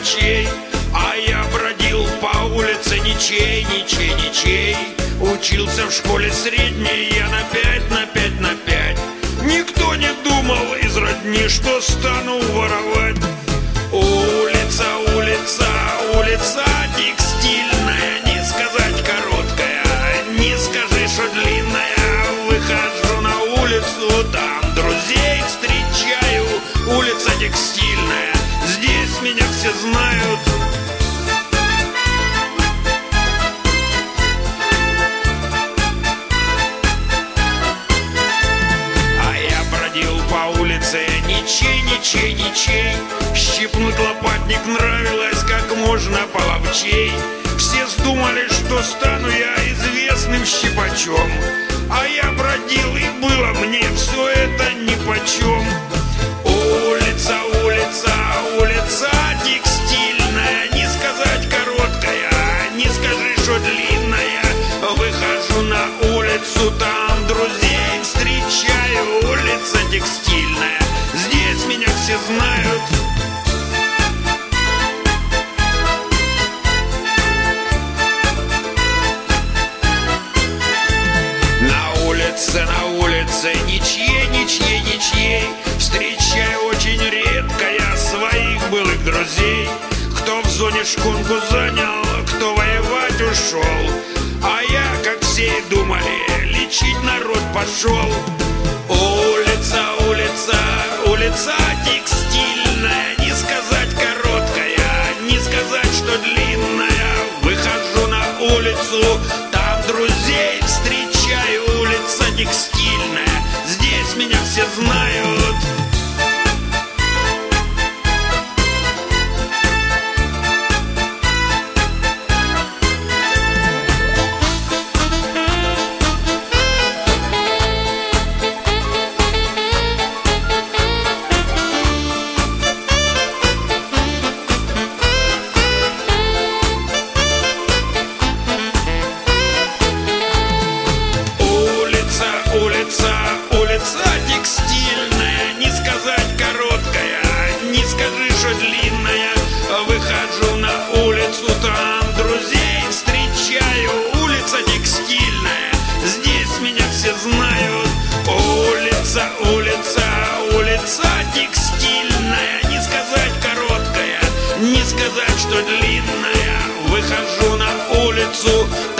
ничей. А я бродил по улице ничей, ничей, ничей. Учился в школе средней я на 5, на 5, на 5. Никто не думал из родни, что стану воровать. Улица, улица, улица текстильная, не сказать короткая, не скажи, что длинная. Выхожу на улицу, там друзей встречаю. Улица текстильная, здесь меня все знают. Ничей, ничей, ничей. Щипнуть лопатник нравилось как можно половчей. Все думали, что стану я известным щипачом. А я бродил, и было мне все это нипочем. Улица, улица, улица текстильная, не сказать короткая, не скажи, что длинная. Выхожу на улицу, там друзей встречаю. Улица текстильная, здесь меня все знают. На улице ничьей, ничьей, ничьей. Встречаю очень редко я своих былых друзей. Кто в зоне шконку занял, кто воевать ушел. А я, как все и думали, лечить народ пошел. Улица, улица, улица текстильная, не сказать короткая, не сказать, что длинная. Выхожу на улицу, там друзей встречаю. Улица текстильная, здесь меня все знают. Улица текстильная, не сказать короткая, не скажи, что длинная. Выхожу на улицу, там друзей встречаю. Улица текстильная, здесь меня все знают. Улица, улица, улица текстильная, не сказать короткая, не сказать, что длинная. Выхожу на улицу,